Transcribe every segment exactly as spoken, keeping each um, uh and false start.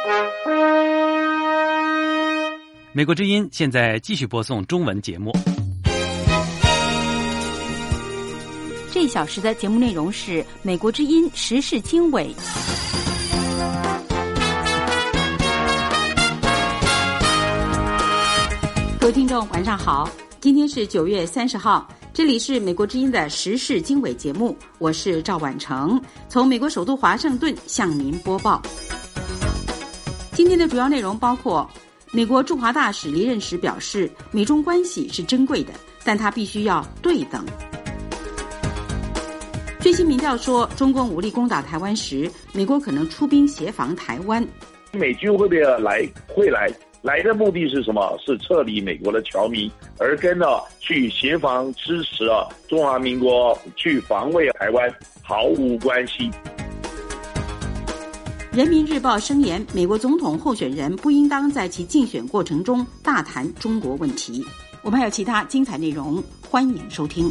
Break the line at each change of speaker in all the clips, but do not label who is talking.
美国之音现在继续播送中文节目。
这一小时的节目内容是美国之音时事经纬。各位听众晚上好，今天是九月三十号，这里是美国之音的时事经纬节目，我是赵婉成，从美国首都华盛顿向您播报。今天的主要内容包括美国驻华大使离任时表示，美中关系是珍贵的，但它必须要对等。最新民调说，中共武力攻打台湾时，美国可能出兵协防台湾。
美军会不会来？会来。来的目的是什么？是撤离美国的侨民，而跟呢去协防支持啊中华民国去防卫台湾毫无关系。
人民日报声言，美国总统候选人不应当在其竞选过程中大谈中国问题。我们还有其他精彩内容，欢迎收听。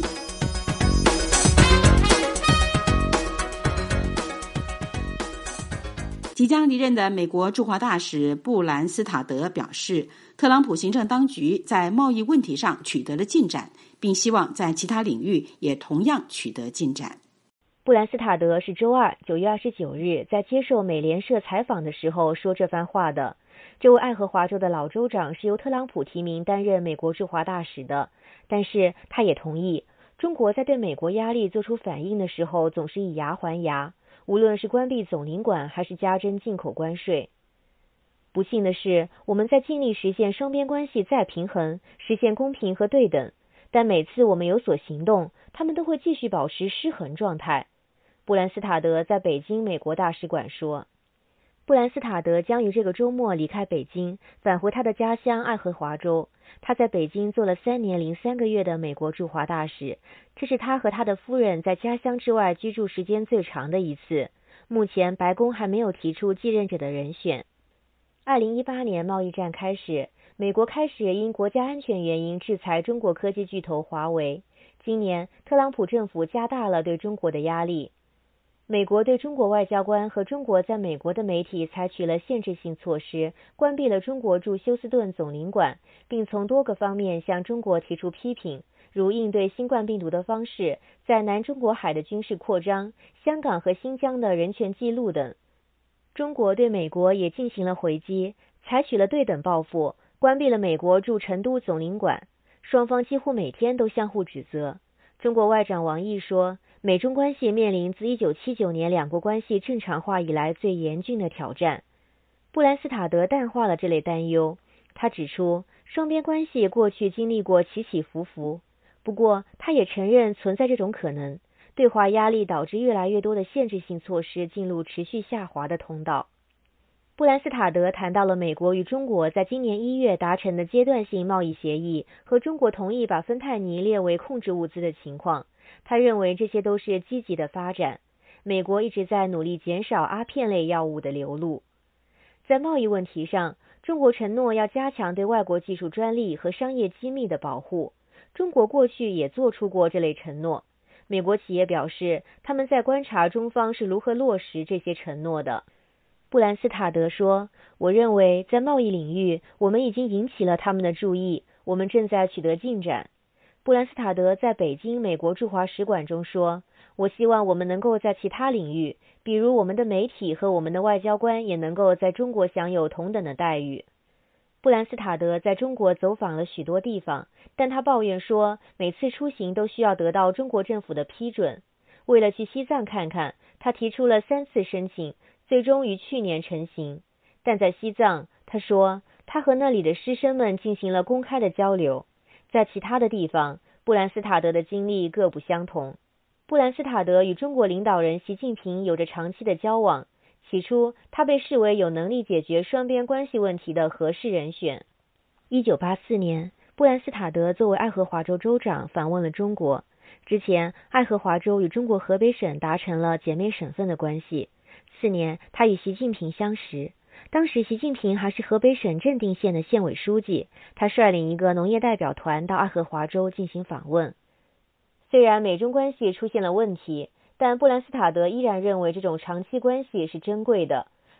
即将离任的美国驻华大使布兰斯塔德表示，特朗普行政当局在贸易问题上取得了进展，并希望在其他领域也同样取得进展。
布兰斯塔德是周二九月二十九日在接受美联社采访的时候说这番话的。这位爱荷华州的老州长是由特朗普提名担任美国驻华大使的，但是他也同意，中国在对美国压力做出反应的时候总是以牙还牙，无论是关闭总领馆还是加征进口关税。不幸的是，我们在尽力实现双边关系再平衡，实现公平和对等，但每次我们有所行动，他们都会继续保持失衡状态。布兰斯塔德在北京美国大使馆说。布兰斯塔德将于这个周末离开北京，返回他的家乡爱荷华州。他在北京做了三年零三个月的美国驻华大使，这是他和他的夫人在家乡之外居住时间最长的一次。目前白宫还没有提出继任者的人选。二零一八年贸易战开始，美国开始因国家安全原因制裁中国科技巨头华为。今年特朗普政府加大了对中国的压力。美国对中国外交官和中国在美国的媒体采取了限制性措施，关闭了中国驻休斯顿总领馆，并从多个方面向中国提出批评，如应对新冠病毒的方式、在南中国海的军事扩张、香港和新疆的人权记录等。中国对美国也进行了回击，采取了对等报复，关闭了美国驻成都总领馆。双方几乎每天都相互指责。中国外长王毅说，美中关系面临自一九七九年两国关系正常化以来最严峻的挑战。布兰斯塔德淡化了这类担忧，他指出，双边关系过去经历过起起伏伏，不过他也承认存在这种可能，对华压力导致越来越多的限制性措施进入持续下滑的通道。布兰斯塔德谈到了美国与中国在今年一月达成的阶段性贸易协议和中国同意把芬太尼列为控制物资的情况。他认为这些都是积极的发展。美国一直在努力减少阿片类药物的流入。在贸易问题上，中国承诺要加强对外国技术专利和商业机密的保护。中国过去也做出过这类承诺。美国企业表示，他们在观察中方是如何落实这些承诺的。布兰斯塔德说，我认为在贸易领域，我们已经引起了他们的注意，我们正在取得进展。布兰斯塔德在北京美国驻华使馆中说，我希望我们能够在其他领域，比如我们的媒体和我们的外交官也能够在中国享有同等的待遇。布兰斯塔德在中国走访了许多地方，但他抱怨说，每次出行都需要得到中国政府的批准。为了去西藏看看，他提出了三次申请，最终于去年成行。但在西藏，他说，他和那里的师生们进行了公开的交流。在其他的地方，布兰斯塔德的经历各不相同。布兰斯塔德与中国领导人习近平有着长期的交往，起初他被视为有能力解决双边关系问题的合适人选。一九八四年，布兰斯塔德作为爱荷华州州长访问了中国。之前，爱荷华州与中国河北省达成了姐妹省份的关系。次年，他与习近平相识。当时习近平还是河北省正定县的县委书记，他率领一个农业代表团到爱荷华州进行访问。虽然美中关系出现了问题，但布兰斯塔德依然认为这种长期关系是珍贵的。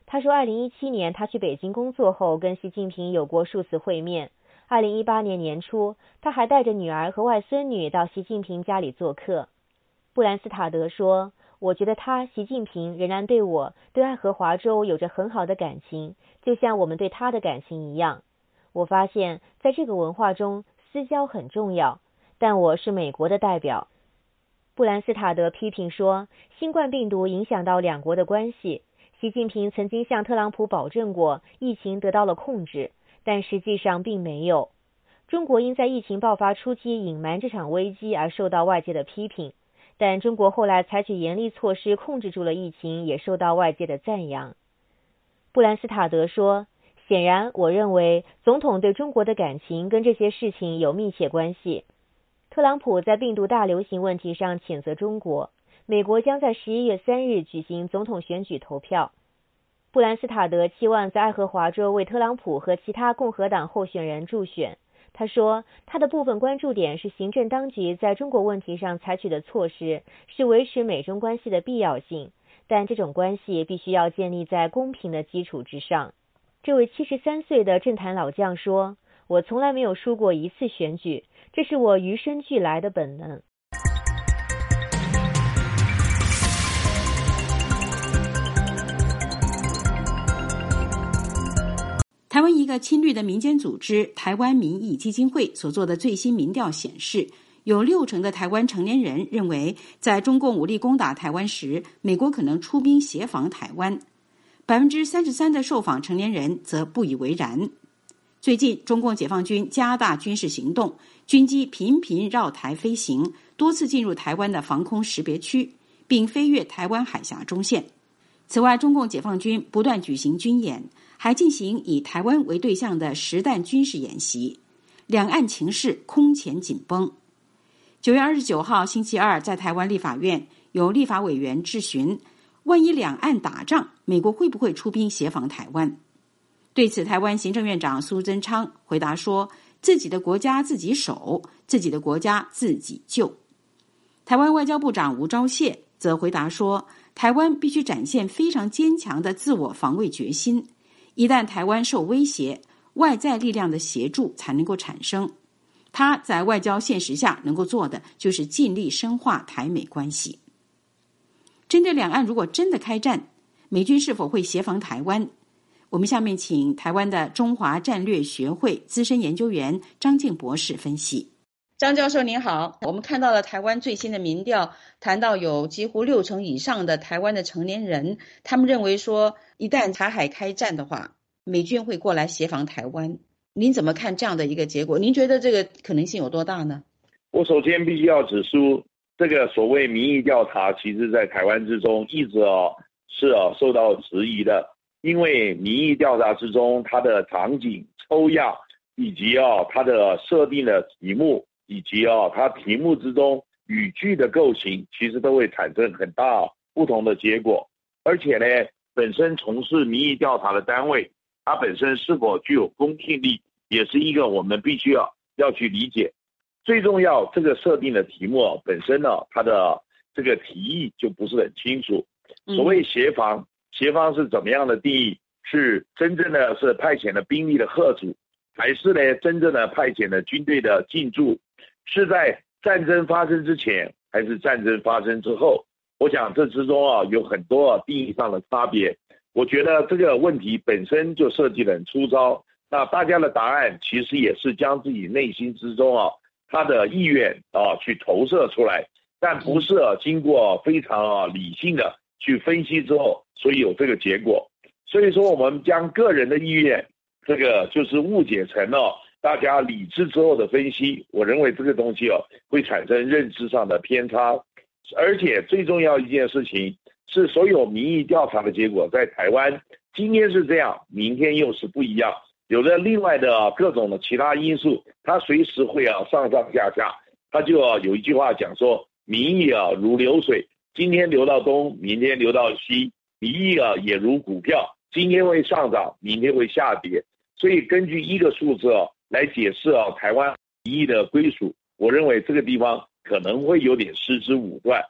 他说二零一七年他去北京工作后跟习近平有过数次会面。二零一八年年初，他还带着女儿和外孙女到习近平家里做客。布兰斯塔德说，我觉得他习近平仍然对我对爱荷华州有着很好的感情，就像我们对他的感情一样。我发现在这个文化中私交很重要，但我是美国的代表。布兰斯塔德批评说，新冠病毒影响到两国的关系。习近平曾经向特朗普保证过疫情得到了控制，但实际上并没有。中国因在疫情爆发初期隐瞒这场危机而受到外界的批评，但中国后来采取严厉措施控制住了疫情，也受到外界的赞扬。布兰斯塔德说，显然我认为总统对中国的感情跟这些事情有密切关系。特朗普在病毒大流行问题上谴责中国，美国将在十一月三日举行总统选举投票。布兰斯塔德期望在爱荷华州为特朗普和其他共和党候选人助选。他说，他的部分关注点是行政当局在中国问题上采取的措施是维持美中关系的必要性，但这种关系必须要建立在公平的基础之上。这位七十三岁的政坛老将说，我从来没有输过一次选举，这是我与生俱来的本能。
台湾一个亲绿的民间组织台湾民意基金会所做的最新民调显示，有六成的台湾成年人认为，在中共武力攻打台湾时，美国可能出兵协防台湾。百分之三十三的受访成年人则不以为然。最近，中共解放军加大军事行动，军机频频绕台飞行，多次进入台湾的防空识别区，并飞越台湾海峡中线。此外，中共解放军不断举行军演，还进行以台湾为对象的实弹军事演习，两岸情势空前紧绷。九月二十九号星期二，在台湾立法院有立法委员质询，万一两岸打仗，美国会不会出兵协防台湾？对此，台湾行政院长苏贞昌回答说，自己的国家自己守，自己的国家自己救。台湾外交部长吴钊燮则回答说，台湾必须展现非常坚强的自我防卫决心，一旦台湾受威胁，外在力量的协助才能够产生。他在外交现实下能够做的就是尽力深化台美关系。针对两岸如果真的开战，美军是否会协防台湾？我们下面请台湾的中华战略学会资深研究员张静博士分析。
张教授您好，我们看到了台湾最新的民调，谈到有几乎六成以上的台湾的成年人，他们认为说，一旦台海开战的话，美军会过来协防台湾。您怎么看这样的一个结果？您觉得这个可能性有多大呢？
我首先必须要指出，这个所谓民意调查，其实在台湾之中一直哦是哦受到质疑的，因为民意调查之中，它的场景抽样，以及哦它的设定的题目，以及哦它题目之中语句的构型，其实都会产生很大不同的结果。而且呢，本身从事民意调查的单位，它本身是否具有公信力，也是一个我们必须要要去理解。最重要，这个设定的题目啊，本身呢，它的这个题意就不是很清楚。所谓协防，协防是怎么样的定义？是真正的是派遣了兵力的吓阻，还是呢真正的派遣了军队的进驻？是在战争发生之前，还是战争发生之后？我想这之中啊有很多啊定义上的差别。我觉得这个问题本身就设计得很粗糙，那大家的答案其实也是将自己内心之中啊他的意愿啊去投射出来，但不是啊经过非常啊理性的去分析之后，所以有这个结果。所以说我们将个人的意愿这个就是误解成了大家理智之后的分析，我认为这个东西哦会产生认知上的偏差。而且最重要一件事情是，所有民意调查的结果在台湾今天是这样，明天又是不一样，有的另外的各种的其他因素，它随时会啊上上下下。它就啊有一句话讲说，民意啊如流水，今天流到东，明天流到西；民意啊也如股票，今天会上涨，明天会下跌。所以根据一个数字啊来解释啊台湾民意的归属，我认为这个地方可能会有点失之武断。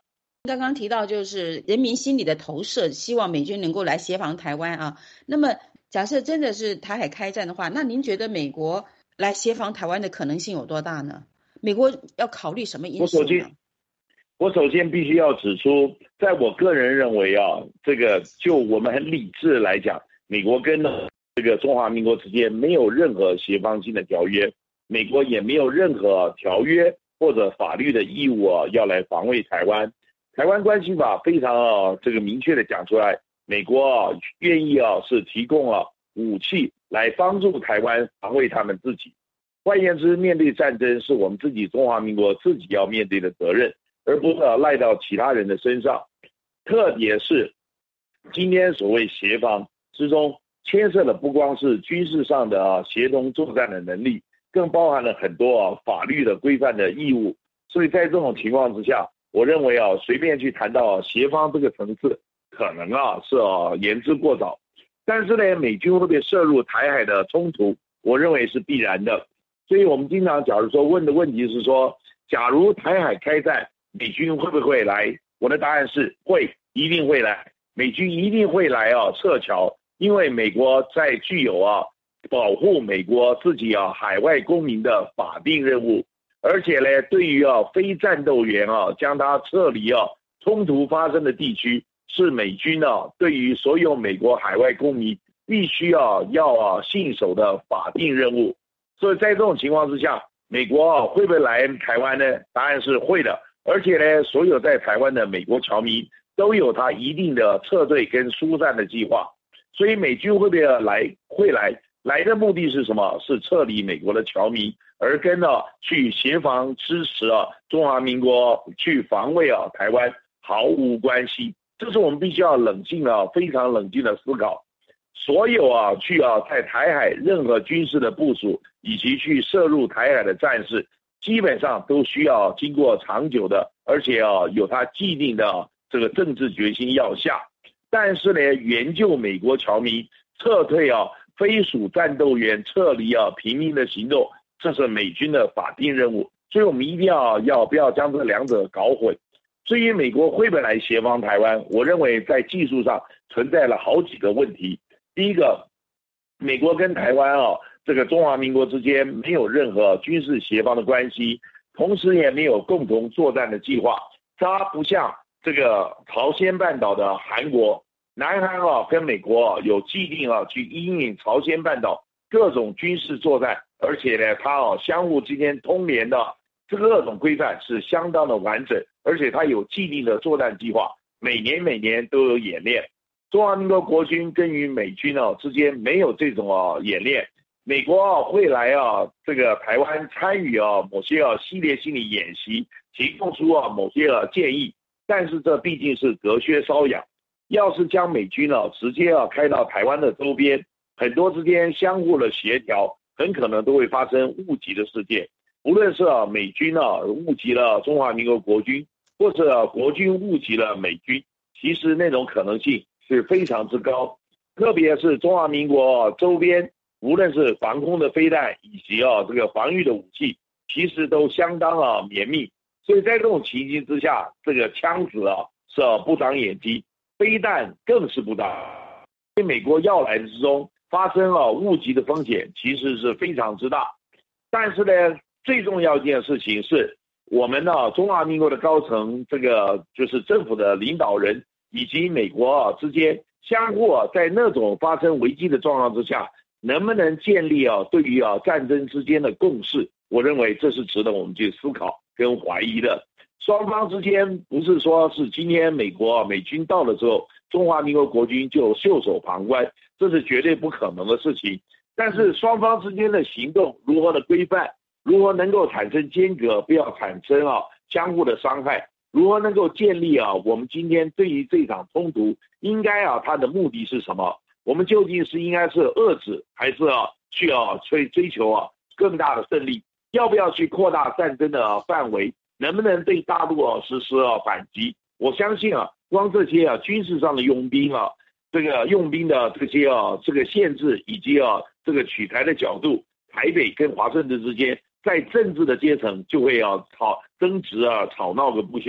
刚刚提到就是人民心理的投射，希望美军能够来协防台湾啊。那么假设真的是台海开战的话，那您觉得美国来协防台湾的可能性有多大呢？美国要考虑什么因素呢？
我首先，我首先必须要指出，在我个人认为啊，这个就我们很理智来讲，美国跟这个中华民国之间没有任何协防性的条约，美国也没有任何条约或者法律的义务啊，要来防卫台湾。台湾关系法非常啊这个明确的讲出来，美国啊愿意啊是提供啊武器来帮助台湾防卫他们自己。换言之，面对战争是我们自己中华民国自己要面对的责任，而不是啊赖到其他人的身上。特别是今天所谓协防之中，牵涉的不光是军事上的啊协同作战的能力，更包含了很多啊法律的规范的义务。所以在这种情况之下，我认为啊，随便去谈到协防这个层次，可能啊是啊言之过早。但是呢，美军会不会涉入台海的冲突，我认为是必然的。所以我们经常假如说问的问题是说，假如台海开战，美军会不会来？我的答案是会，一定会来。美军一定会来啊撤侨，因为美国在具有啊保护美国自己啊海外公民的法定任务。而且呢，对于啊非战斗员啊，将他撤离啊冲突发生的地区，是美军啊对于所有美国海外公民必须啊要啊信守的法定任务。所以在这种情况之下，美国啊会不会来台湾呢？答案是会的。而且呢，所有在台湾的美国侨民都有他一定的撤退跟疏散的计划。所以美军会不会来？会来。来的目的是什么？是撤离美国的侨民，而跟呢去协防支持啊中华民国去防卫啊台湾毫无关系。这是我们必须要冷静啊，非常冷静的思考。所有啊去啊在台海任何军事的部署以及去涉入台海的战事，基本上都需要经过长久的，而且啊有它既定的、啊、这个政治决心要下。但是呢，援救美国侨民撤退啊。非属战斗员撤离啊平民的行动，这是美军的法定任务，所以我们一定要要不要将这两者搞混。至于美国会不会来协防台湾，我认为在技术上存在了好几个问题。第一个，美国跟台湾啊这个中华民国之间没有任何军事协防的关系，同时也没有共同作战的计划。它不像这个朝鲜半岛的韩国。南韩啊跟美国啊有既定啊去因应朝鲜半岛各种军事作战，而且呢它啊相互之间通联的这个各种规范是相当的完整，而且它有既定的作战计划，每年每年都有演练。中华民国国军跟于美军啊之间没有这种啊演练，美国啊会来啊这个台湾参与啊某些啊系列性的演习，提供出啊某些啊建议，但是这毕竟是隔靴搔痒。要是将美军啊直接啊开到台湾的周边，很多之间相互的协调，很可能都会发生误击的事件。无论是啊美军啊误击了中华民国国军，或者啊国军误击了美军，其实那种可能性是非常之高。特别是中华民国、啊、周边，无论是防空的飞弹以及啊这个防御的武器，其实都相当啊绵密。所以在这种情形之下，这个枪子啊是啊不长眼睛。飞弹更是不大，因为美国要来之中发生了误击的风险其实是非常之大。但是呢，最重要一件事情是我们呢中华民国的高层，这个就是政府的领导人以及美国啊之间相互啊在那种发生危机的状况之下，能不能建立啊对于啊战争之间的共识，我认为这是值得我们去思考跟怀疑的。双方之间不是说是今天美国美军到了之后，中华民国国军就袖手旁观，这是绝对不可能的事情。但是双方之间的行动如何的规范，如何能够产生间隔，不要产生啊相互的伤害，如何能够建立啊我们今天对于这场冲突应该啊它的目的是什么？我们究竟是应该是遏制，还是啊去啊追追求啊更大的胜利？要不要去扩大战争的、啊、范围？能不能对大陆啊实施啊反击？我相信啊，光这些啊军事上的用兵啊，这个用兵的这些啊这个限制以及啊这个取台的角度，台北跟华盛顿之间在政治的阶层就会啊吵争执啊吵闹个不休。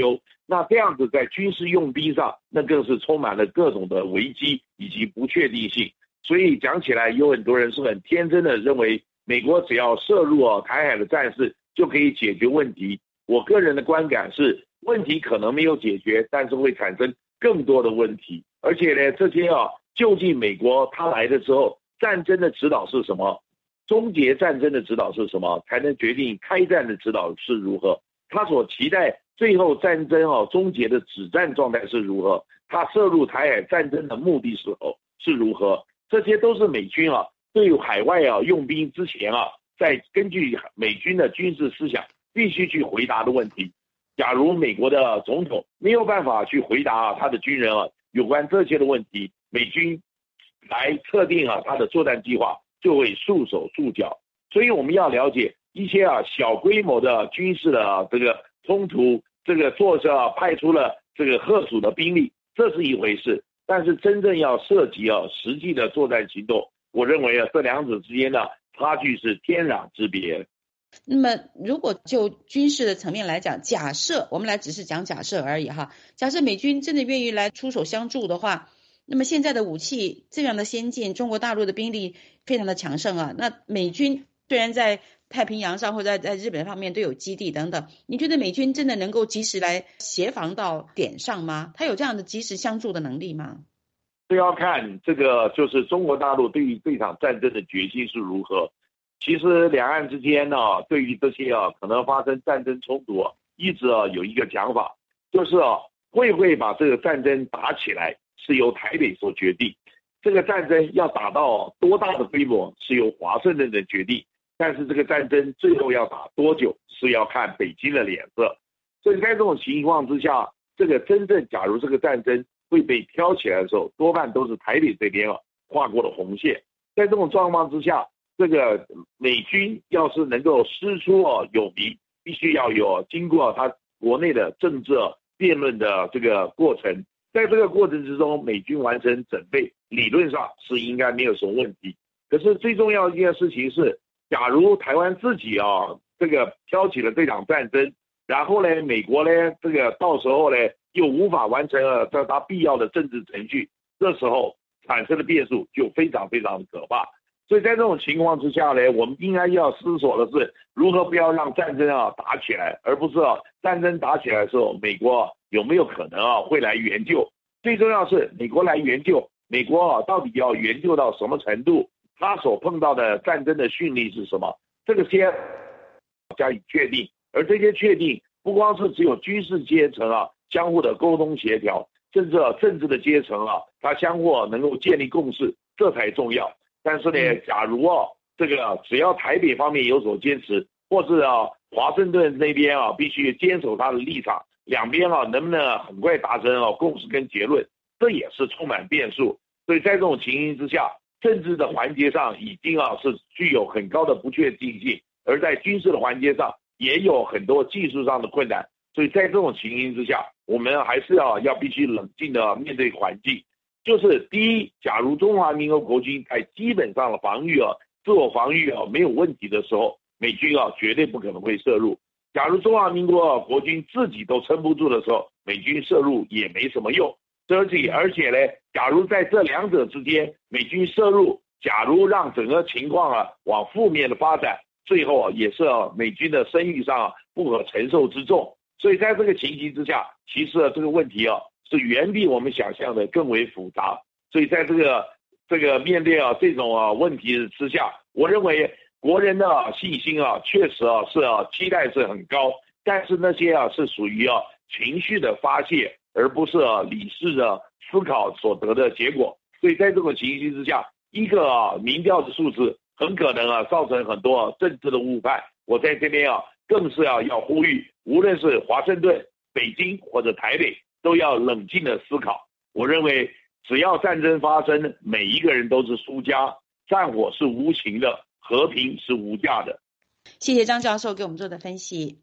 那这样子在军事用兵上，那更是充满了各种的危机以及不确定性。所以讲起来，有很多人是很天真的认为，美国只要涉入啊台海的战事就可以解决问题。我个人的观感是，问题可能没有解决，但是会产生更多的问题。而且呢，这些啊，究竟美国他来的时候，战争的指导是什么？终结战争的指导是什么？才能决定开战的指导是如何？他所期待最后战争啊终结的止战状态是如何？他涉入台海战争的目的是否是如何？这些都是美军啊对海外啊用兵之前啊，在根据美军的军事思想必须去回答的问题。假如美国的总统没有办法去回答啊他的军人啊有关这些的问题，美军来测定啊他的作战计划就会束手束脚。所以我们要了解一些啊小规模的军事的、啊、这个冲突，这个做着、啊、派出了这个吓阻的兵力，这是一回事。但是真正要涉及啊实际的作战行动，我认为啊这两者之间的差距是天壤之别。
那么如果就军事的层面来讲，假设我们来只是讲假设而已哈，假设美军真的愿意来出手相助的话，那么现在的武器这样的先进，中国大陆的兵力非常的强盛啊，那美军虽然在太平洋上或者在在日本方面都有基地等等，你觉得美军真的能够及时来协防到点上吗？他有这样的及时相助的能力吗？
这要看这个就是中国大陆对于这场战争的决心是如何。其实两岸之间呢、啊，对于这些啊可能发生战争冲突啊，一直啊有一个讲法，就是啊会不会把这个战争打起来是由台北所决定，这个战争要打到多大的规模是由华盛顿的决定，但是这个战争最后要打多久是要看北京的脸色。所以在这种情况之下，这个真正假如这个战争会被挑起来的时候，多半都是台北这边啊跨过了红线。在这种状况之下，这个美军要是能够师出哦有名，必须要有经过他国内的政治辩论的这个过程，在这个过程之中，美军完成准备，理论上是应该没有什么问题。可是最重要的一件事情是，假如台湾自己啊这个挑起了这场战争，然后呢，美国呢这个到时候呢又无法完成了这他必要的政治程序，这时候产生的变数就非常非常的可怕。所以在这种情况之下呢，我们应该要思索的是如何不要让战争啊打起来，而不是啊战争打起来的时候，美国、啊、有没有可能啊会来援救。最重要是美国来援救，美国啊到底要援救到什么程度，他所碰到的战争的训练是什么，这个先加以确定。而这些确定不光是只有军事阶层啊相互的沟通协调，甚至啊政治的阶层啊他相互、啊、能够建立共识，这才重要。但是呢，假如啊，这个只要台北方面有所坚持，或是啊华盛顿那边啊必须坚守他的立场，两边啊能不能很快达成啊共识跟结论，这也是充满变数。所以在这种情形之下，政治的环节上已经啊是具有很高的不确定性，而在军事的环节上也有很多技术上的困难。所以在这种情形之下，我们还是要要必须冷静的面对环境。就是第一，假如中华民国国军在基本上的防御啊、自我防御啊没有问题的时候，美军啊绝对不可能会涉入。假如中华民国国军自己都撑不住的时候，美军涉入也没什么用。而且而且呢，假如在这两者之间，美军涉入，假如让整个情况啊往负面的发展，最后啊也是啊美军的声誉上、啊、不可承受之重。所以在这个情形之下，其实啊这个问题啊是远比我们想象的更为复杂。所以在这个这个面对啊这种啊问题之下，我认为国人的、啊、信心啊确实啊是啊期待是很高，但是那些啊是属于啊情绪的发泄，而不是啊理智的思考所得的结果。所以在这种情形之下，一个啊民调的数字很可能啊造成很多、啊、政治的误判。我在这边啊更是要要呼吁，无论是华盛顿、北京或者台北，都要冷静的思考。我认为只要战争发生，每一个人都是输家，战火是无情的，和平是无价的。
谢谢张教授给我们做的分析。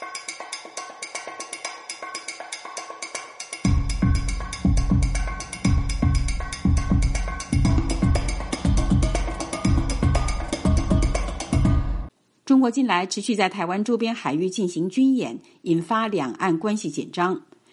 中国近来持续在台湾周边海域进行军演，引发两岸关系紧张。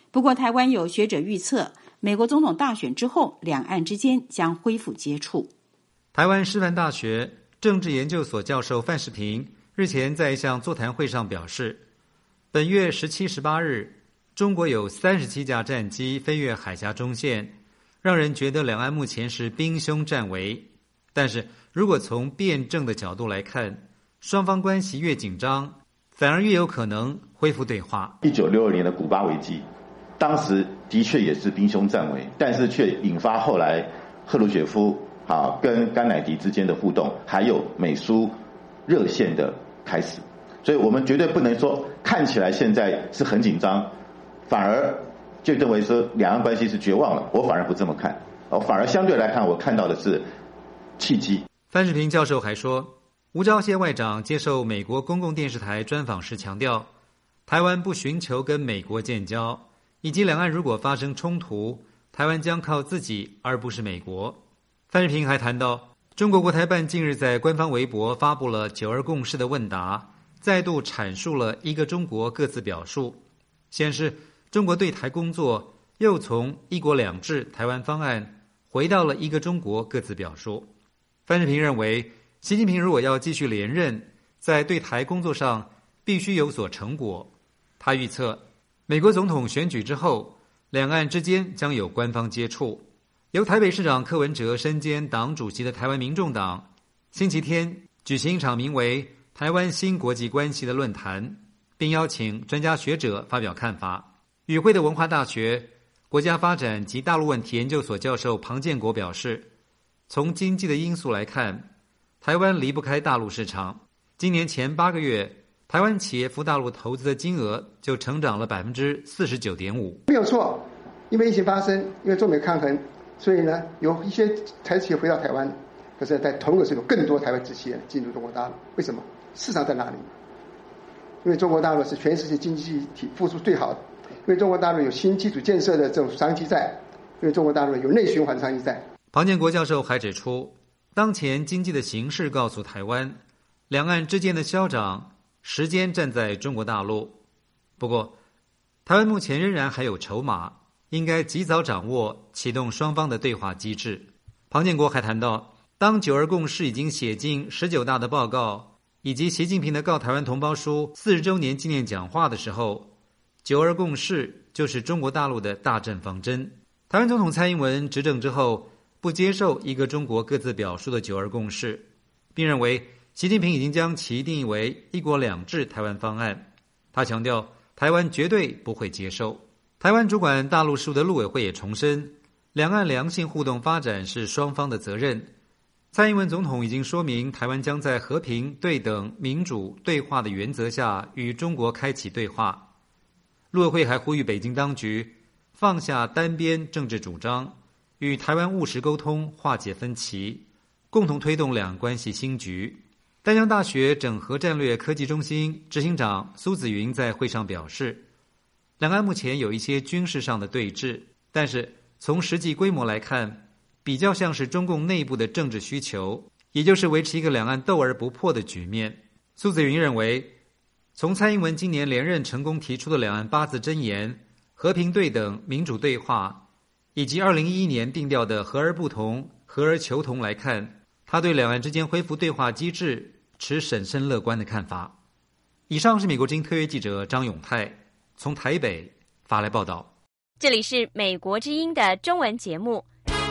不过，台湾有学者预测，美国总统大选之后，两岸之间将恢复接触。
台湾师范大学政治研究所教授范世平日前在一项座谈会上表示，本月十七、十八日，中国有三十七架战机飞越海峡中线，让人觉得两岸目前是兵凶战危。但是如果从辩证的角度来看，双方关系越紧张，反而越有可能恢复对话。
一九六二年的古巴危机，当时的确也是兵凶战危，但是却引发后来赫鲁雪夫啊跟甘乃迪之间的互动，还有美苏热线的开始。所以我们绝对不能说看起来现在是很紧张，反而就认为说两岸关系是绝望了。我反而不这么看，哦，反而相对来看，我看到的是契机。
范世平教授还说，吴钊燮外长接受美国公共电视台专访时强调，台湾不寻求跟美国建交，以及两岸如果发生冲突，台湾将靠自己而不是美国。范世平还谈到，中国国台办近日在官方微博发布了九二共识的问答，再度阐述了一个中国各自表述，显示中国对台工作又从一国两制台湾方案回到了一个中国各自表述。范世平认为，习近平如果要继续连任，在对台工作上必须有所成果。他预测，美国总统选举之后，两岸之间将有官方接触。由台北市长柯文哲身兼党主席的台湾民众党，星期天举行一场名为《台湾新国际关系》的论坛，并邀请专家学者发表看法。与会的文化大学国家发展及大陆问题研究所教授庞建国表示，从经济的因素来看，台湾离不开大陆市场。今年前八个月，台湾企业赴大陆投资的金额就成长了百分之四十九点五。
没有错，因为疫情发生，因为中美抗衡，所以呢，有一些台企业回到台湾，可是在同个时候，更多台湾企业进入中国大陆。为什么？市场在哪里？因为中国大陆是全世界经济体复苏最好的，因为中国大陆有新基础建设的这种商机在，因为中国大陆有内循环商机在。
庞建国教授还指出，当前经济的形势告诉台湾，两岸之间的消长时间站在中国大陆。不过，台湾目前仍然还有筹码，应该及早掌握，启动双方的对话机制。庞建国还谈到，当九二共识已经写进十九大的报告，以及习近平的告台湾同胞书四十周年纪念讲话的时候，九二共识就是中国大陆的大政方针。台湾总统蔡英文执政之后，不接受一个中国各自表述的九二共识，并认为习近平已经将其定义为一国两制台湾方案。他强调，台湾绝对不会接受。台湾主管大陆事务的陆委会也重申，两岸良性互动发展是双方的责任。蔡英文总统已经说明，台湾将在和平、对等、民主、对话的原则下与中国开启对话。陆委会还呼吁北京当局放下单边政治主张，与台湾务实沟通，化解分歧，共同推动两岸关系新局。淡江大学整合战略科技中心执行长苏子云在会上表示，两岸目前有一些军事上的对峙，但是从实际规模来看，比较像是中共内部的政治需求，也就是维持一个两岸斗而不破的局面。苏子云认为，从蔡英文今年连任成功提出的两岸八字真言、和平对等、民主对话，以及二零一一年定调的和而不同、和而求同来看，他对两岸之间恢复对话机制持审慎乐观的看法。以上是美国之音特约记者张永泰从台北发来报道。
这里是美国之音的中文节目，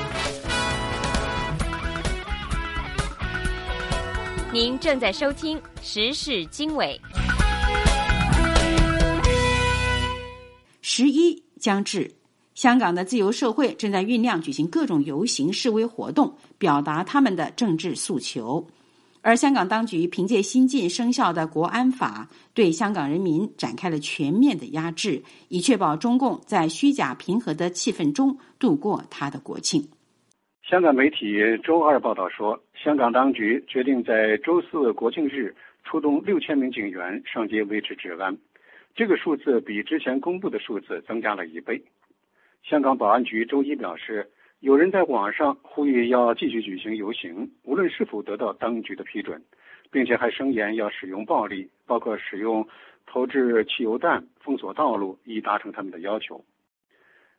您正在收听时事经纬。
十一将至，香港的自由社会正在酝酿举行各种游行示威活动，表达他们的政治诉求。而香港当局凭借新近生效的国安法，对香港人民展开了全面的压制，以确保中共在虚假平和的气氛中度过他的国庆。
香港媒体周二报道说，香港当局决定在周四国庆日出动六千名警员上街维持治安，这个数字比之前公布的数字增加了一倍。香港保安局周一表示，有人在网上呼吁要继续举行游行，无论是否得到当局的批准，并且还声言要使用暴力，包括使用投掷汽油弹、封锁道路，以达成他们的要求。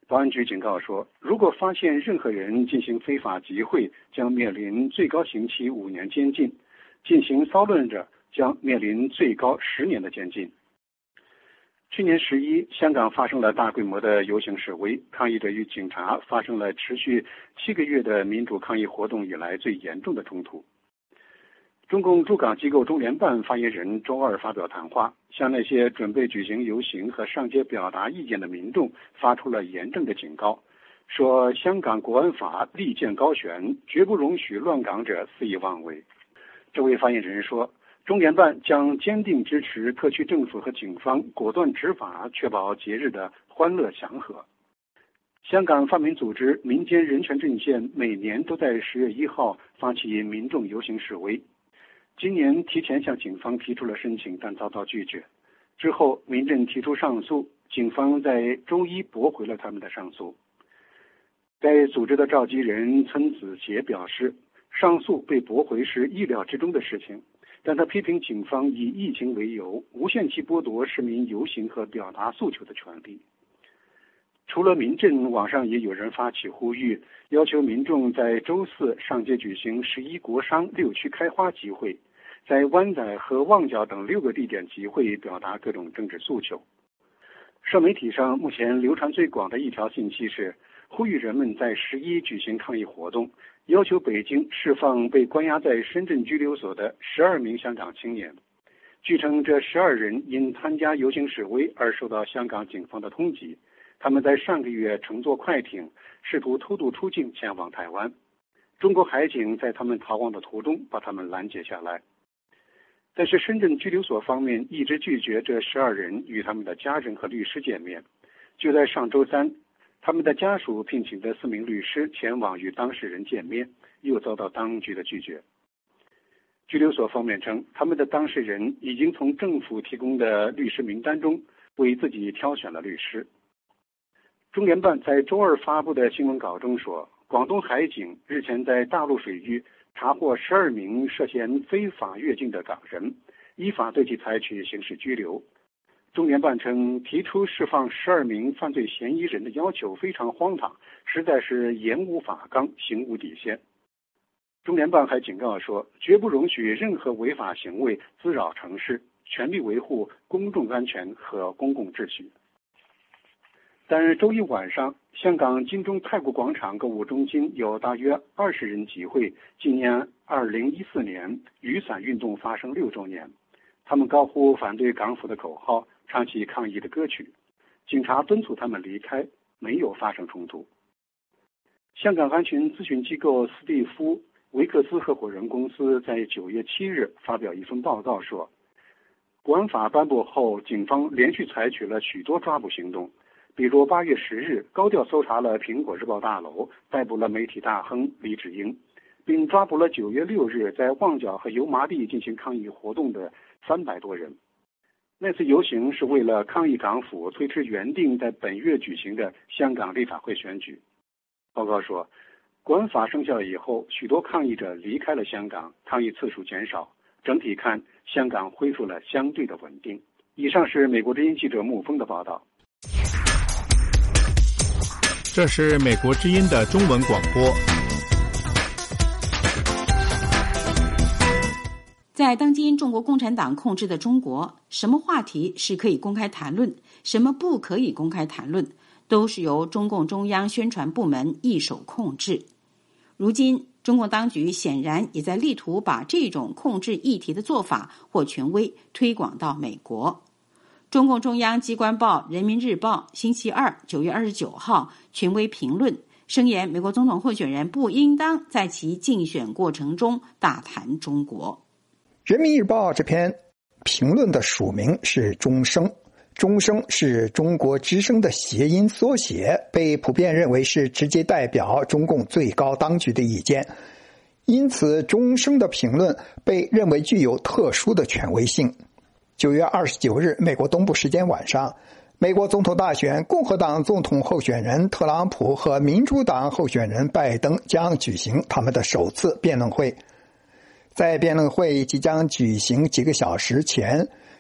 保安局警告说，如果发现任何人进行非法集会，将面临最高刑期五年监禁；进行骚乱者将面临最高十年的监禁。去年十一，香港发生了大规模的游行示威，抗议者与警察发生了持续七个月的民主抗议活动以来最严重的冲突。中共驻港机构中联办发言人周二发表谈话，向那些准备举行游行和上街表达意见的民众发出了严正的警告，说香港国安法利剑高悬，绝不容许乱港者肆意妄为。这位发言人说，中联办将坚定支持特区政府和警方果断执法，确保节日的欢乐祥和。香港泛民组织民间人权阵线每年都在十月一号发起民众游行示威，今年提前向警方提出了申请，但遭到拒绝。之后民阵提出上诉，警方在周一驳回了他们的上诉。该组织的召集人村子杰表示，上诉被驳回是意料之中的事情，但他批评警方以疫情为由，无限期剥夺市民游行和表达诉求的权利。除了民阵，网上也有人发起呼吁，要求民众在周四上街举行十一国殇六区开花集会，在湾仔和旺角等六个地点集会，表达各种政治诉求。社媒体上目前流传最广的一条信息是，呼吁人们在十一举行抗议活动，要求北京释放被关押在深圳拘留所的十二名香港青年。据称，这十二人因参加游行示威而受到香港警方的通缉。他们在上个月乘坐快艇，试图偷渡出境前往台湾。中国海警在他们逃亡的途中把他们拦截下来。但是深圳拘留所方面一直拒绝这十二人与他们的家人和律师见面。就在上周三，他们的家属聘请的四名律师前往与当事人见面，又遭到当局的拒绝。拘留所方面称，他们的当事人已经从政府提供的律师名单中为自己挑选了律师。中联办在周二发布的新闻稿中说，广东海警日前在大陆水域查获十二名涉嫌非法越境的港人，依法对其采取刑事拘留。中联办称，提出释放十二名犯罪嫌疑人的要求非常荒唐，实在是严无法纲，行无底线。中联办还警告说，绝不容许任何违法行为滋扰城市，全力维护公众安全和公共秩序。但是周一晚上，香港金钟太古广场购物中心有大约二十人集会，纪念二零一四年雨伞运动发生六周年。他们高呼反对港府的口号，唱起抗议的歌曲。警察敦促他们离开，没有发生冲突。香港安全咨询机构斯蒂夫维克斯合伙人公司在九月七日发表一份报告说，国安法颁布后，警方连续采取了许多抓捕行动。比如八月十日高调搜查了苹果日报大楼，逮捕了媒体大亨黎智英，并抓捕了九月六日在旺角和油麻地进行抗议活动的三百多人。那次游行是为了抗议港府推迟原定在本月举行的香港立法会选举。报告说，国安法生效以后，许多抗议者离开了香港，抗议次数减少，整体看香港恢复了相对的稳定。以上是美国之音记者穆峰的报道。
这是美国之音的中文广播。
在当今中国共产党控制的中国，什么话题是可以公开谈论，什么不可以公开谈论，都是由中共中央宣传部门一手控制。如今，中共当局显然也在力图把这种控制议题的做法或权威推广到美国。中共中央机关报《人民日报》星期二九月二十九号权威评论，声言美国总统候选人不应当在其竞选过程中大谈中国。
人民日报这篇评论的署名是中声，中声是中国之声的谐音缩写，被普遍认为是直接代表中共最高当局的意见，因此中声的评论被认为具有特殊的权威性。九月二十九日美国东部时间晚上，美国总统大选共和党总统候选人特朗普和民主党候选人拜登将举行他们的首次辩论会。在辩论会即将举行几个小时前，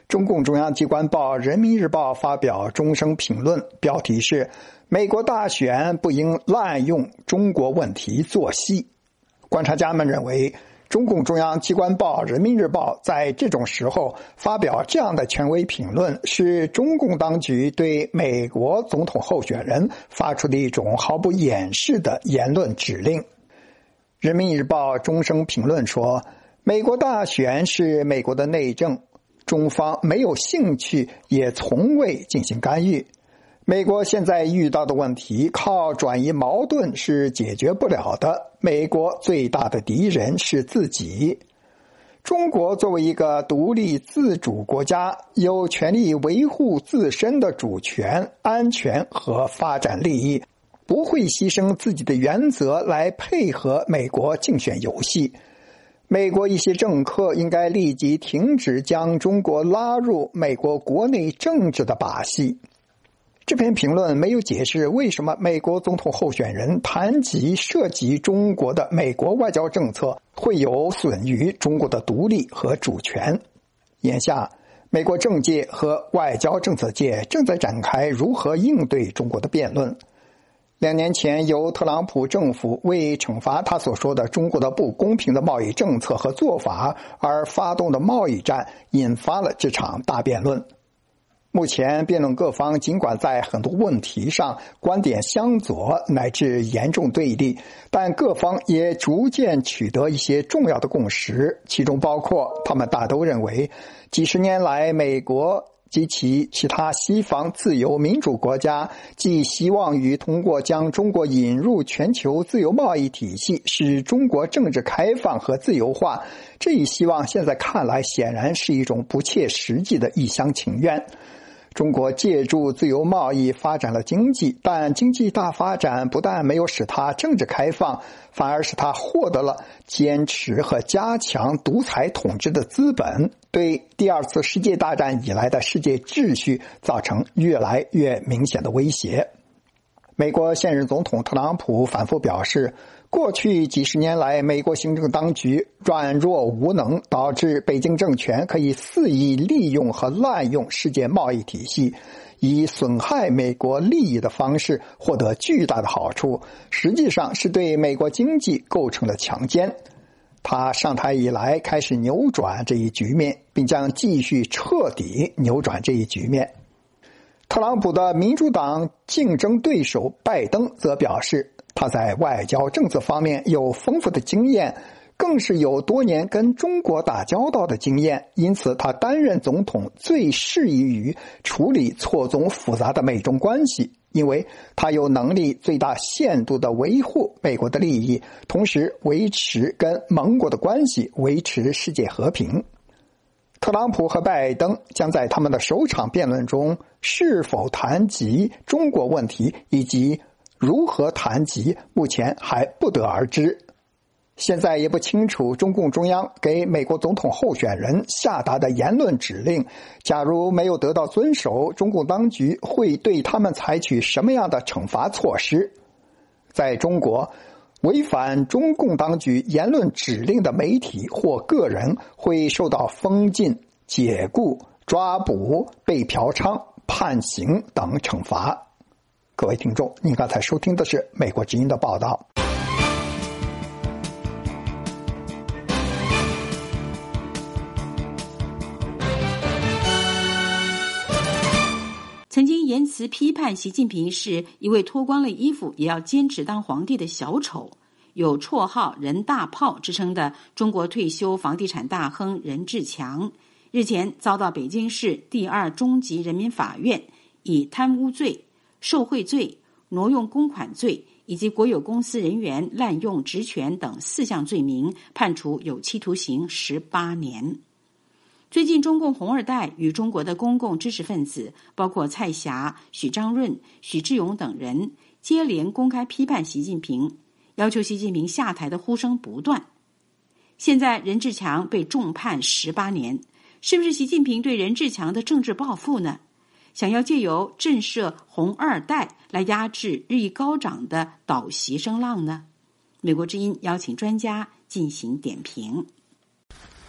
中共中央机关报《人民日报》发表终生评论，标题是“美国大选不应滥用中国问题做戏”。观察家们认为，中共中央机关报《人民日报》在这种时候发表这样的权威评论，是中共当局对美国总统候选人发出的一种毫不掩饰的言论指令。《人民日报》终生评论说，美国大选是美国的内政，中方没有兴趣，也从未进行干预。美国现在遇到的问题，靠转移矛盾是解决不了的。美国最大的敌人是自己。中国作为一个独立自主国家，有权利维护自身的主权、安全和发展利益，不会牺牲自己的原则来配合美国竞选游戏。美国一些政客应该立即停止将中国拉入美国国内政治的把戏。这篇评论没有解释为什么美国总统候选人谈及涉及中国的美国外交政策会有损于中国的独立和主权。眼下，美国政界和外交政策界正在展开如何应对中国的辩论。两年前，由特朗普政府为惩罚他所说的中国的不公平的贸易政策和做法而发动的贸易战，引发了这场大辩论。目前辩论各方尽管在很多问题上观点相左乃至严重对立，但各方也逐渐取得一些重要的共识，其中包括他们大都认为几十年来美国及其其他西方自由民主国家寄希望于通过将中国引入全球自由贸易体系，使中国政治开放和自由化，这一希望现在看来显然是一种不切实际的一厢情愿。中国借助自由贸易发展了经济，但经济大发展不但没有使它政治开放，反而使它获得了坚持和加强独裁统治的资本，对第二次世界大战以来的世界秩序造成越来越明显的威胁。美国现任总统特朗普反复表示，过去几十年来，美国行政当局软弱无能，导致北京政权可以肆意利用和滥用世界贸易体系，以损害美国利益的方式获得巨大的好处，实际上是对美国经济构成了强奸。他上台以来开始扭转这一局面，并将继续彻底扭转这一局面。特朗普的民主党竞争对手拜登则表示，他在外交政策方面有丰富的经验，更是有多年跟中国打交道的经验，因此他担任总统最适宜于处理错综复杂的美中关系，因为他有能力最大限度地维护美国的利益，同时维持跟盟国的关系，维持世界和平。特朗普和拜登将在他们的首场辩论中是否谈及中国问题以及如何谈及，目前还不得而知。现在也不清楚中共中央给美国总统候选人下达的言论指令，假如没有得到遵守，中共当局会对他们采取什么样的惩罚措施。在中国，违反中共当局言论指令的媒体或个人会受到封禁、解雇、抓捕、被嫖娼、判刑等惩罚。各位听众，您刚才收听的是美国之音的报道。
曾经言辞批判习近平是一位脱光了衣服也要坚持当皇帝的小丑，有绰号任大炮之称的中国退休房地产大亨任志强，日前遭到北京市第二中级人民法院以贪污罪、受贿罪、挪用公款罪以及国有公司人员滥用职权等四项罪名，判处有期徒刑十八年。最近，中共红二代与中国的公共知识分子，包括蔡霞、许章润、许志勇等人，接连公开批判习近平，要求习近平下台的呼声不断。现在任志强被重判十八年，是不是习近平对任志强的政治报复呢？想要借由震慑红二代来压制日益高涨的倒习声浪呢？美国之音邀请专家进行点评。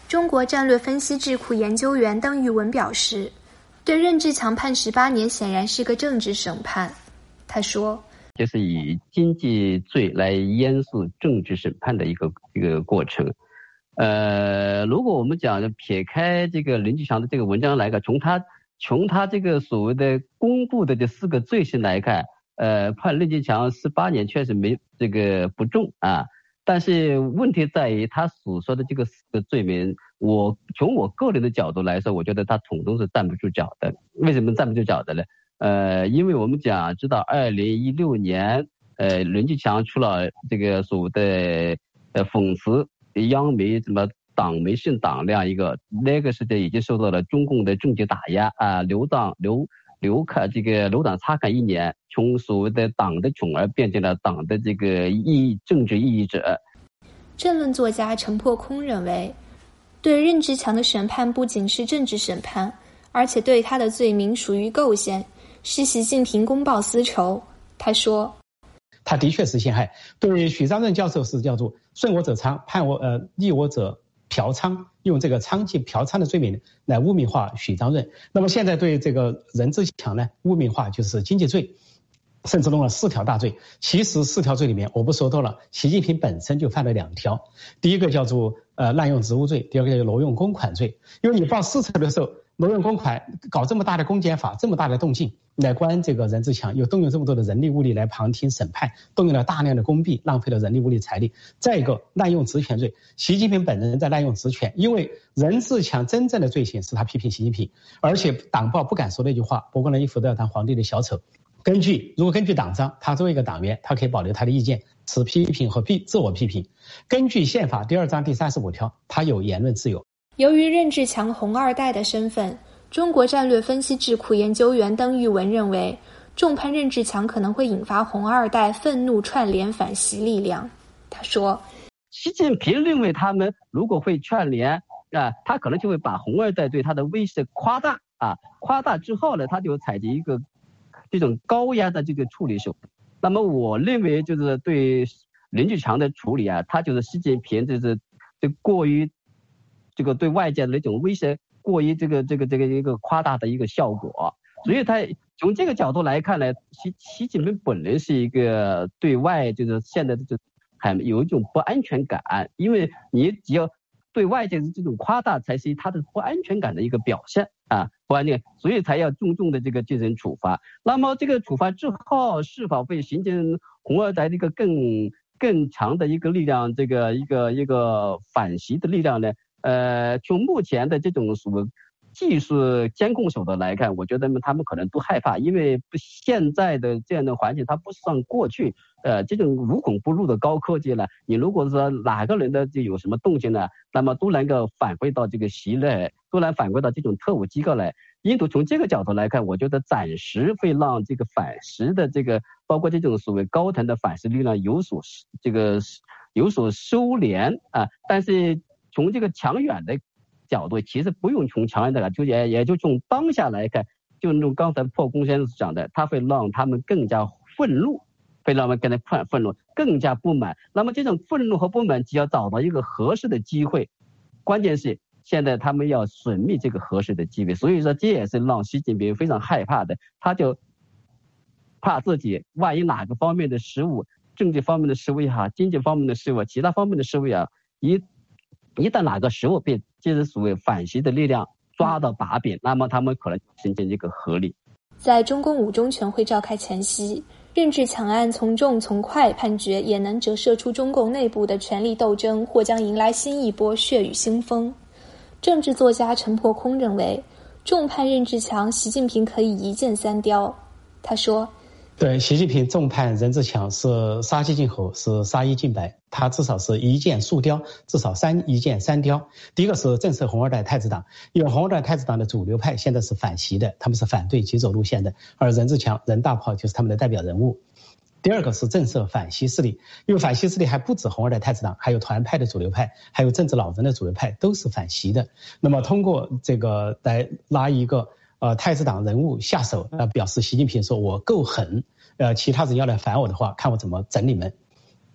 中国战略分析智库研究员邓玉文表示，对任志强判十八年显然是个政治审判。他说，
就是以经济罪来淹诉政治审判的一个一个过程。呃，如果我们讲撇开这个任志强的这个文章来看，从他从他这个所谓的公布的这四个罪行来看，呃，判任志强十八年确实没这个不重啊。但是问题在于他所说的这个四个罪名，我从我个人的角度来说，我觉得他统统是站不住脚的。为什么站不住脚的呢？呃，因为我们讲知道二零一六年，呃，任志强出了这个所谓的呃讽刺央媒什么党媒性党那样一个，那个时间已经受到了中共的政治打压啊，留党留留看这个留党察看一年，从所谓的党的宠儿变成了党的这个异政治异议者。
政论作家陈破空认为，对任志强的审判不仅是政治审判，而且对他的罪名属于构陷，是习近平公报私仇。他说，
他的确是陷害。对许章任教授是叫做顺我者昌，判我呃逆我者嫖娼，用这个娼妓嫖娼的罪名来污名化许章任。那么现在对这个任志强呢，污名化就是经济罪，甚至弄了四条大罪。其实四条罪里面我不说多了，习近平本身就犯了两条。第一个叫做呃滥用职务罪，第二个叫做挪用公款罪。因为你报私仇的时候挪用公款，搞这么大的公检法，这么大的动静来关这个任志强，又动用这么多的人力物力来旁听审判，动用了大量的公币，浪费了人力物力财力。再一个滥用职权罪，习近平本人在滥用职权，因为任志强真正的罪行是他批评习近平，而且党报不敢说那句话，剥光了衣服都要当皇帝的小丑。根据如果根据党章，他作为一个党员，他可以保留他的意见，此批评和批自我批评。根据宪法第二章第三十五条，他有言论自由。
由于任志强红二代的身份，中国战略分析智库研究员邓玉文认为，重判任志强可能会引发红二代愤怒串联反习力量。他说，
习近平认为他们如果会串联啊，他可能就会把红二代对他的威胁夸大啊，夸大之后呢，他就采取一个这种高压的这个处理手段。那么我认为就是对任志强的处理啊，他就是习近平就是就过于这个对外界的那种威胁过于这个这个这个一个夸大的一个效果。所以他从这个角度来看呢，习习近平本人是一个对外就是现在就很有一种不安全感，因为你只要对外界的这种夸大才是他的不安全感的一个表现啊，不安全，所以才要重重的这个进行处罚。那么这个处罚之后是否会形成红二代的一个更更强的一个力量，这个一个一个反习的力量呢？呃，从目前的这种什么技术监控手段来看，我觉得他们可能都害怕，因为现在的这样的环境，它不像过去呃这种无孔不入的高科技了。你如果说哪个人的就有什么动静呢，那么都能够反馈到这个习来，都能反馈到这种特务机构来。印度从这个角度来看，我觉得暂时会让这个反习的这个包括这种所谓高层的反习力量有所这个有所收敛啊，但是从这个长远的角度，其实不用从长远的，就也也就从当下来看，就用刚才破空先生讲的，他会让他们更加愤怒，会让他们更加愤怒，更加不满。那么这种愤怒和不满，只要找到一个合适的机会，关键是现在他们要损灭这个合适的机会，所以说这也是让习近平非常害怕的，他就怕自己万一哪个方面的失误，政治方面的失误也好，经济方面的失误，其他方面的失误啊，一一旦哪个失误被这是所谓反习的力量抓到把柄，那么他们可能形成一个合力。
在中共五中全会召开前夕，任志强案从重从快判决也能折射出中共内部的权力斗争或将迎来新一波血雨腥风。政治作家陈破空认为，重判任志强，习近平可以一箭三雕。他说，
对，习近平重判任志强是杀鸡儆猴，是杀一儆百，他至少是一箭数雕，至少三一箭三雕。第一个是震慑红二代太子党，因为红二代太子党的主流派现在是反习的，他们是反对极左路线的，而任志强、任大炮就是他们的代表人物。第二个是震慑反习势力，因为反习势力还不止红二代太子党，还有团派的主流派，还有政治老人的主流派，都是反习的。那么通过这个来拉一个呃，太子党人物下手，呃，表示习近平说我够狠，呃，其他人要来反我的话，看我怎么整你们。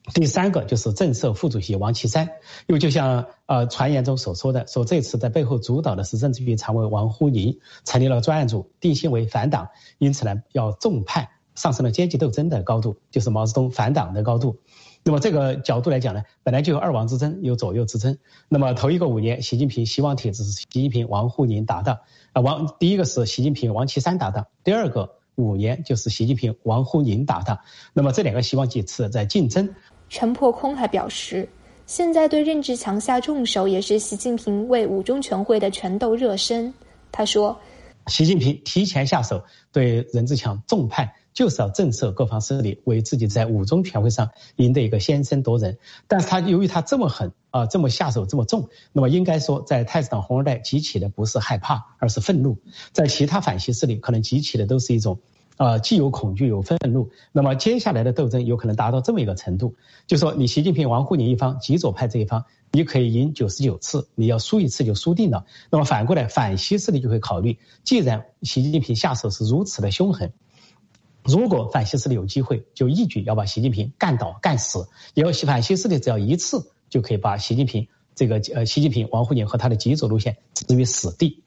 第三个就是正社副主席王岐山，因为就像呃传言中所说的，说这次在背后主导的是政治局常委王沪宁，成立了专案组，定性为反党，因此呢要重判，上升了阶级斗争的高度，就是毛泽东反党的高度。那么这个角度来讲呢，本来就有二王之争，有左右之争。那么头一个五年，习近平希望体制是习近平王沪宁搭档，啊王第一个是习近平王岐山搭档，第二个五年就是习近平王沪宁搭档。那么这两个希望几次在竞争。
陈破空还表示，现在对任志强下重手也是习近平为五中全会的权斗热身。他说，
习近平提前下手对任志强重判，就是要震慑各方势力，为自己在五中全会上赢得一个先声夺人。但是他由于他这么狠啊、呃，这么下手这么重，那么应该说在太子党红二代激起的不是害怕，而是愤怒；在其他反西势力可能激起的都是一种呃，既有恐惧有愤怒。那么接下来的斗争有可能达到这么一个程度，就说你习近平王沪宁一方，极左派这一方，你可以赢九十九次，你要输一次就输定了。那么反过来反西势力就会考虑，既然习近平下手是如此的凶狠，如果反西势力有机会，就一举要把习近平干倒干死，以后反西势力只要一次就可以把习近平这个呃习近平王沪宁和他的极左路线置于死地。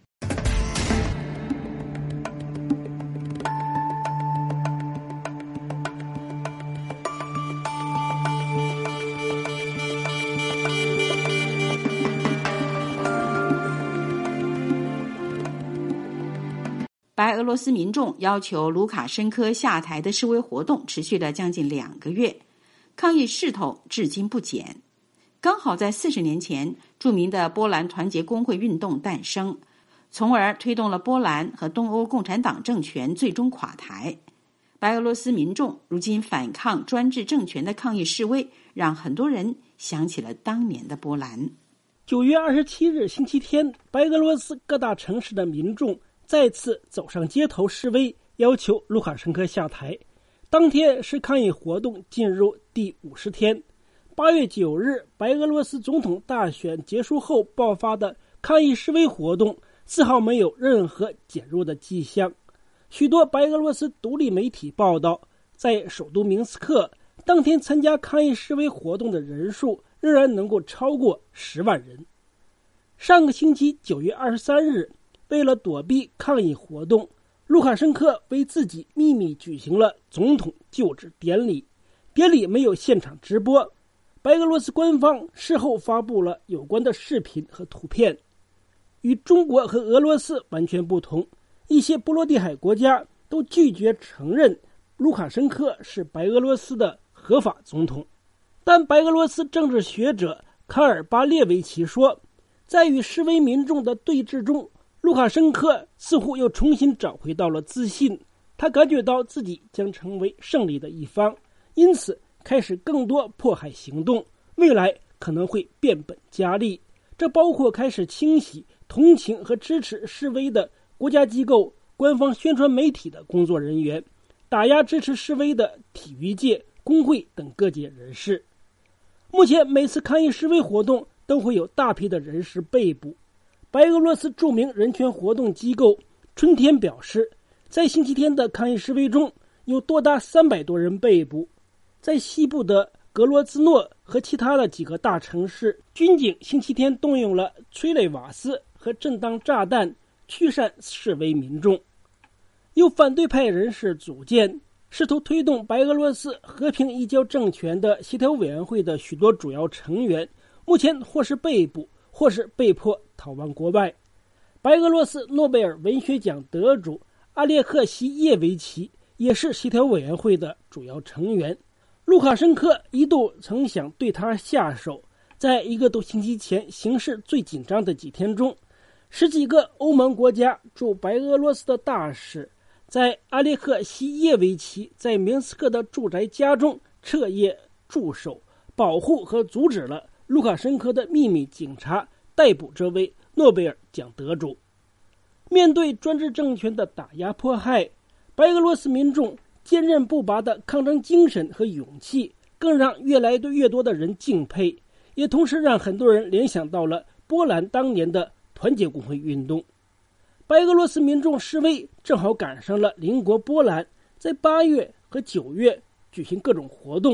白俄罗斯民众要求卢卡申科下台的示威活动持续了将近两个月，抗议势头至今不减。刚好在四十年前，著名的波兰团结工会运动诞生，从而推动了波兰和东欧共产党政权最终垮台。白俄罗斯民众如今反抗专制政权的抗议示威，让很多人想起了当年的波兰。
九月二十七日星期天，白俄罗斯各大城市的民众再次走上街头示威，要求卢卡申科下台。当天是抗议活动进入第五十天。八月九日，白俄罗斯总统大选结束后爆发的抗议示威活动丝毫没有任何减弱的迹象。许多白俄罗斯独立媒体报道，在首都明斯克，当天参加抗议示威活动的人数仍然能够超过十万人。上个星期九月二十三日，为了躲避抗议活动，卢卡申科为自己秘密举行了总统就职典礼。典礼没有现场直播，白俄罗斯官方事后发布了有关的视频和图片。与中国和俄罗斯完全不同，一些波罗的海国家都拒绝承认卢卡申科是白俄罗斯的合法总统。但白俄罗斯政治学者卡尔巴列维奇说，在与示威民众的对峙中，卢卡申科似乎又重新找回到了自信，他感觉到自己将成为胜利的一方，因此开始更多迫害行动，未来可能会变本加厉。这包括开始清洗同情和支持示威的国家机构、官方宣传媒体的工作人员，打压支持示威的体育界、工会等各界人士。目前每次抗议示威活动都会有大批的人士被捕。白俄罗斯著名人权活动机构春天表示，在星期天的抗议示威中，有多达三百多人被捕。在西部的格罗兹诺和其他的几个大城市，军警星期天动用了催泪瓦斯和震荡炸弹驱散示威民众。有反对派人士组建试图推动白俄罗斯和平移交政权的协调委员会的许多主要成员，目前或是被捕，或是被迫逃亡国外。白俄罗斯诺贝尔文学奖得主阿列克西耶维奇也是协调委员会的主要成员。卢卡申科一度曾想对他下手，在一个多星期前形势最紧张的几天中，十几个欧盟国家驻白俄罗斯的大使在阿列克西耶维奇在明斯克的住宅家中彻夜驻守，保护和阻止了卢卡申科的秘密警察逮捕这位诺贝尔奖得主。面对专制政权的打压迫害，白俄罗斯民众坚韧不拔的抗争精神和勇气，更让越来越多的人敬佩，也同时让很多人联想到了波兰当年的团结工会运动。白俄罗斯民众示威正好赶上了邻国波兰在八月和九月举行各种活动，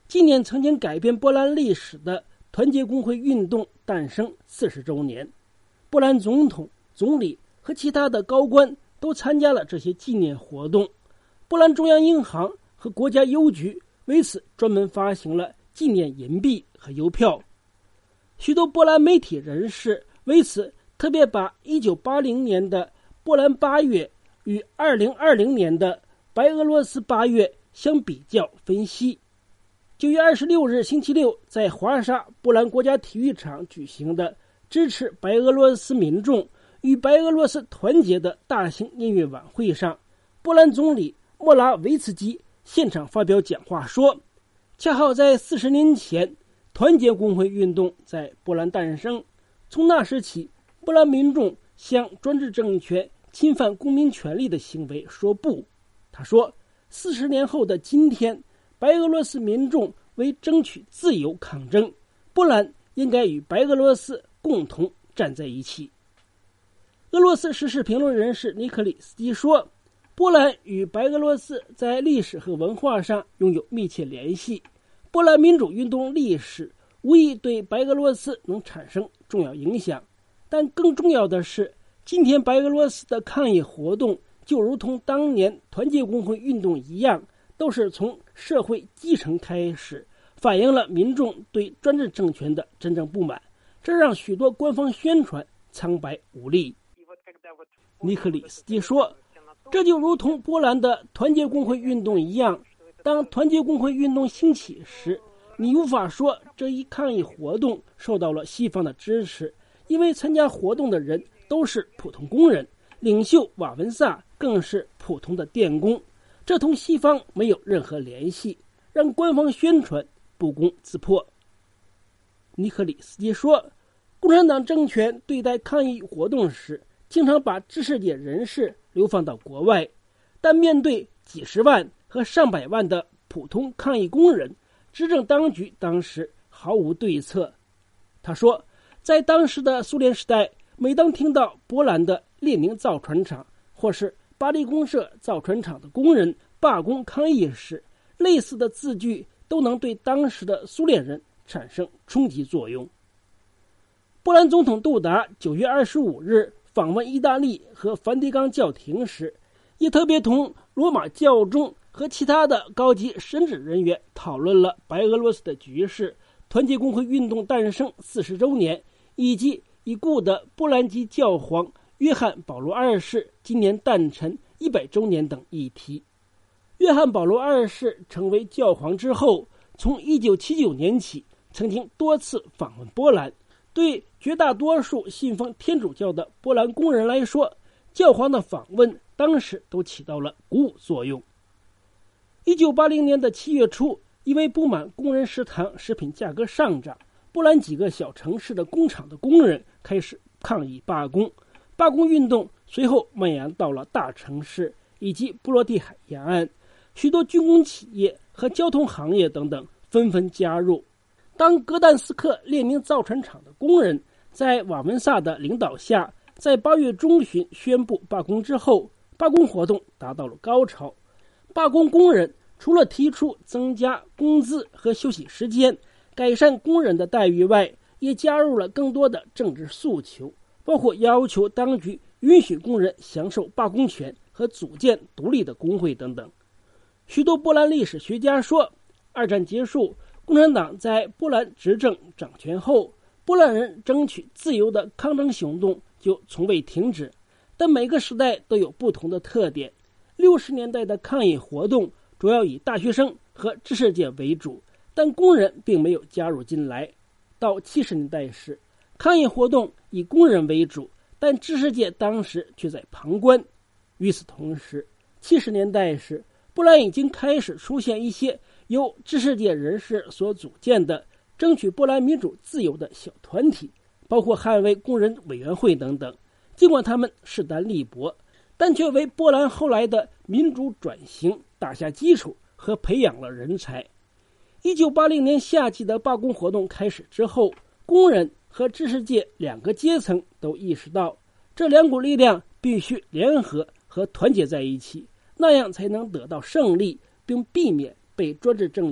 今年曾经改变波兰历史的团结工会运动诞生四十周年，波兰总统、总理和其他的高官都参加了这些纪念活动。波兰中央银行和国家邮局为此专门发行了纪念银币和邮票。许多波兰媒体人士为此特别把一九八零年的波兰八月与二零二零年的白俄罗斯八月相比较分析。九月二十六日星期六，在华沙波兰国家体育场举行的支持白俄罗斯民众与白俄罗斯团结的大型音乐晚会上，波兰总理莫拉维茨基现场发表讲话说，恰好在四十年前，团结工会运动在波兰诞生。从那时起，波兰民众向专制政权侵犯公民权利的行为说不。他说，四十年后的今天，白俄罗斯民众为争取自由抗争，波兰应该与白俄罗斯共同站在一起。俄罗斯时事评论人士尼克里斯基说，波兰与白俄罗斯在历史和文化上拥有密切联系，波兰民主运动历史无疑对白俄罗斯能产生重要影响，但更重要的是，今天白俄罗斯的抗议活动就如同当年团结工会运动一样，都是从社会基层开始，反映了民众对专制政权的真正不满，这让许多官方宣传苍白无力。尼克里斯基说，这就如同波兰的团结工会运动一样，当团结工会运动兴起时，你无法说这一抗议活动受到了西方的支持，因为参加活动的人都是普通工人，领袖瓦文萨更是普通的电工，这同西方没有任何联系，让官方宣传不攻自破。尼克里斯基说，共产党政权对待抗议活动时，经常把知识界人士流放到国外，但面对几十万和上百万的普通抗议工人，执政当局当时毫无对策。他说，在当时的苏联时代，每当听到波兰的列宁造船厂或是巴黎公社造船厂的工人罢工抗议时，类似的字句都能对当时的苏联人产生冲击作用。波兰总统杜达九月二十五日访问意大利和梵蒂冈教廷时，也特别同罗马教宗和其他的高级神职人员讨论了白俄罗斯的局势、团结工会运动诞生四十周年，以及已故的波兰籍教皇约翰保罗二世今年诞辰一百周年等议题。约翰保罗二世成为教皇之后，从一九七九年起曾经多次访问波兰。对绝大多数信奉天主教的波兰工人来说，教皇的访问当时都起到了鼓舞作用。一九八零年的七月初，因为不满工人食堂食品价格上涨，波兰几个小城市的工厂的工人开始抗议罢工，罢工运动随后蔓延到了大城市以及波罗的海沿岸，许多军工企业和交通行业等等纷纷加入。当格但斯克列宁造船厂的工人在瓦文萨的领导下，在八月中旬宣布罢工之后，罢工活动达到了高潮。罢工工人除了提出增加工资和休息时间、改善工人的待遇外，也加入了更多的政治诉求，包括要求当局允许工人享受罢工权和组建独立的工会等等。许多波兰历史学家说，二战结束，共产党在波兰执政掌权后，波兰人争取自由的抗争行动就从未停止，但每个时代都有不同的特点。六十年代的抗议活动主要以大学生和知识界为主，但工人并没有加入进来。到七十年代时，抗议活动以工人为主，但知识界当时却在旁观。与此同时，七十年代时，波兰已经开始出现一些由知识界人士所组建的争取波兰民主自由的小团体，包括捍卫工人委员会等等。尽管他们势单力薄，但却为波兰后来的民主转型打下基础和培养了人才。一九八零年夏季的罢工活动开始之后，工人和知识界两个阶层都意识到，这两股力量必须联合和团结在一起，那样才能得到胜利，并避免被专制政权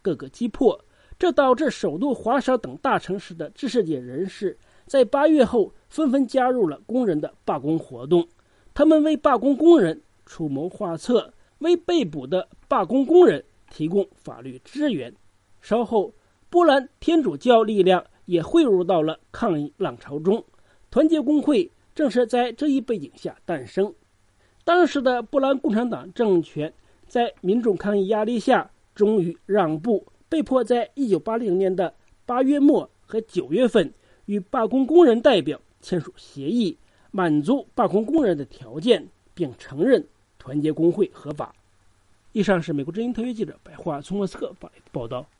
各个击破，这导致首都华沙等大城市的知识界人士在八月后纷纷加入了工人的罢工活动。他们为罢工工人出谋划策，为被捕的罢工工人提供法律支援。稍后，波兰天主教力量也汇入到了抗议浪潮中，团结工会正是在这一背景下诞生。当时的波兰共产党政权在民众抗议压力下终于让步，被迫在一九八零年的八月末和九月份与罢工工人代表签署协议，满足罢工工人的条件，并承认团结工会合法。以上是美国之音特约记者白桦从莫斯科发来的报道。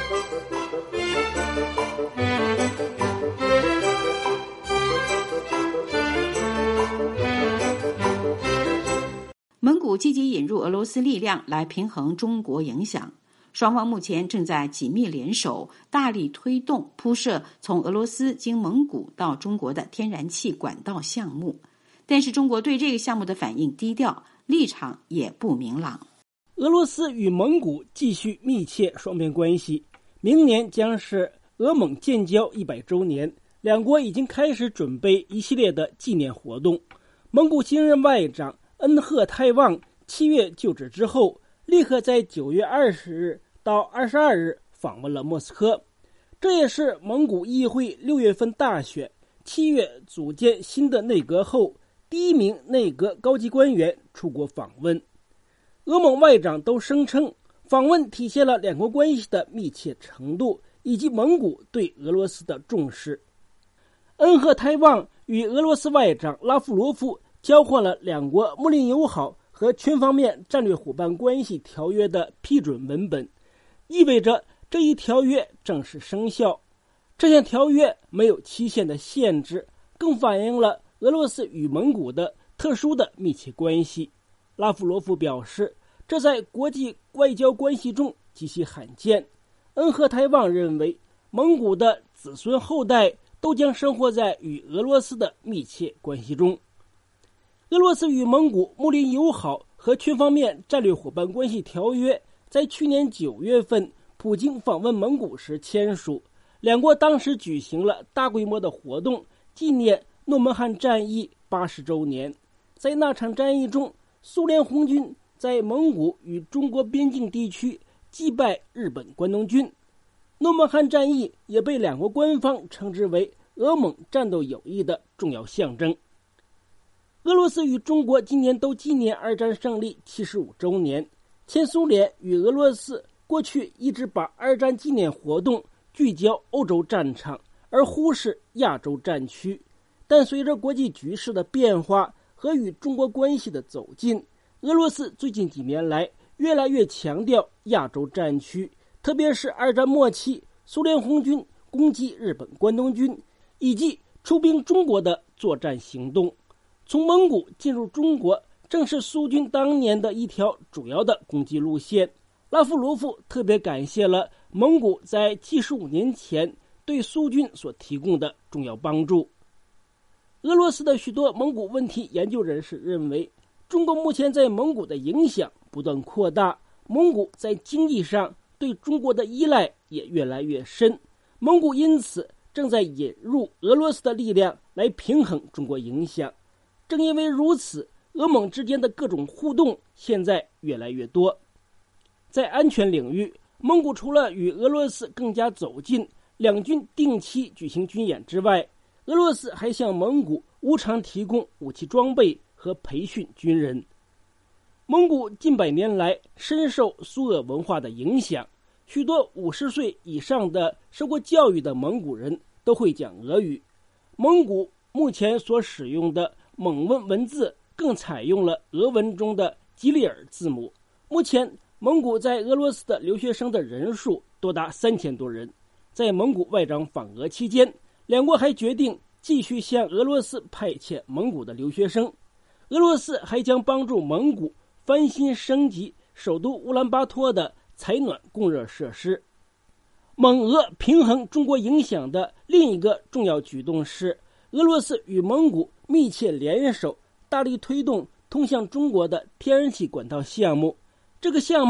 蒙古积极引入俄罗斯力量来平衡中国影响，双方目前正在紧密联手，大力推动铺设从俄罗斯经蒙古到中国的天然气管道项目。但是中国对这个项目的反应低调，立场也不明朗。
俄罗斯与蒙古继续密切双边关系，明年将是俄蒙建交一百周年，两国已经开始准备一系列的纪念活动。蒙古新任外长恩赫泰旺七月就职之后，立刻在九月二十日到二十二日访问了莫斯科。这也是蒙古议会六月份大选、七月组建新的内阁后第一名内阁高级官员出国访问。俄蒙外长都声称，访问体现了两国关系的密切程度以及蒙古对俄罗斯的重视。恩赫泰旺与俄罗斯外长拉夫罗夫交换了两国睦邻友好和全方面战略伙伴关系条约的批准文本，意味着这一条约正式生效。这项条约没有期限的限制，更反映了俄罗斯与蒙古的特殊的密切关系。拉夫罗夫表示，这在国际外交关系中极其罕见。恩赫泰旺认为，蒙古的子孙后代都将生活在与俄罗斯的密切关系中。俄罗斯与蒙古睦邻友好和全方面战略伙伴关系条约在去年九月份普京访问蒙古时签署，两国当时举行了大规模的活动，纪念诺门汉战役八十周年。在那场战役中，苏联红军在蒙古与中国边境地区击败日本关东军。诺门汉战役也被两国官方称之为俄蒙战斗友谊的重要象征。俄罗斯与中国今年都纪念二战胜利七十五周年。前苏联与俄罗斯过去一直把二战纪念活动聚焦欧洲战场，而忽视亚洲战区。但随着国际局势的变化和与中国关系的走近，俄罗斯最近几年来越来越强调亚洲战区，特别是二战末期苏联红军攻击日本关东军以及出兵中国的作战行动。从蒙古进入中国正是苏军当年的一条主要的攻击路线。拉夫罗夫特别感谢了蒙古在七十五年前对苏军所提供的重要帮助。俄罗斯的许多蒙古问题研究人士认为，中国目前在蒙古的影响不断扩大，蒙古在经济上对中国的依赖也越来越深，蒙古因此正在引入俄罗斯的力量来平衡中国影响。正因为如此，俄蒙之间的各种互动现在越来越多。在安全领域，蒙古除了与俄罗斯更加走近，两军定期举行军演之外，俄罗斯还向蒙古无偿提供武器装备和培训军人。蒙古近百年来深受苏俄文化的影响，许多五十岁以上的受过教育的蒙古人都会讲俄语。蒙古目前所使用的蒙文文字更采用了俄文中的吉里尔字母。目前蒙古在俄罗斯的留学生的人数多达三千多人。在蒙古外长访俄期间，两国还决定继续向俄罗斯派遣蒙古的留学生。俄罗斯还将帮助蒙古翻新升级首都乌兰巴托的采暖供热设施。蒙俄平衡中国影响的另一个重要举动是，俄罗斯与蒙古密切联手，大力推动通向中国的天然气管道项目。这个项目